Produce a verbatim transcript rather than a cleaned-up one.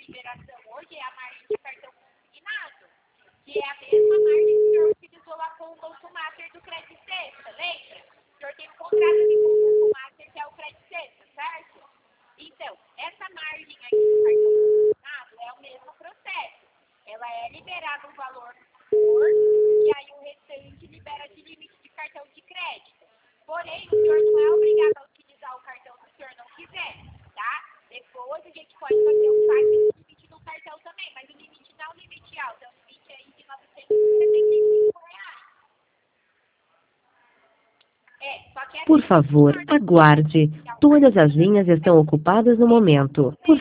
liberação hoje é a margem de cartão consignado, que é a mesma margem que o senhor utilizou lá com o Banco Master do Credit Sexta, lembra? O senhor tem um contrato aqui com o Banco Master, que é o Credit Sexta, certo? Então, essa margem aqui do cartão consignado é o mesmo processo. Ela é liberada um valor por, e aí o restante libera de limite de cartão de crédito. Porém, o senhor não é obrigado a utilizar o cartão se o senhor não quiser, tá? Depois a gente pode fazer o saque do limite do cartão também, mas o limite não é um limite alto, é um limite aí de novecentos e setenta e cinco reais. É, só que é Por assim, se o favor, senhor não quiser aguarde. utilizar o Todas cartão, as linhas estão ocupadas no momento. Por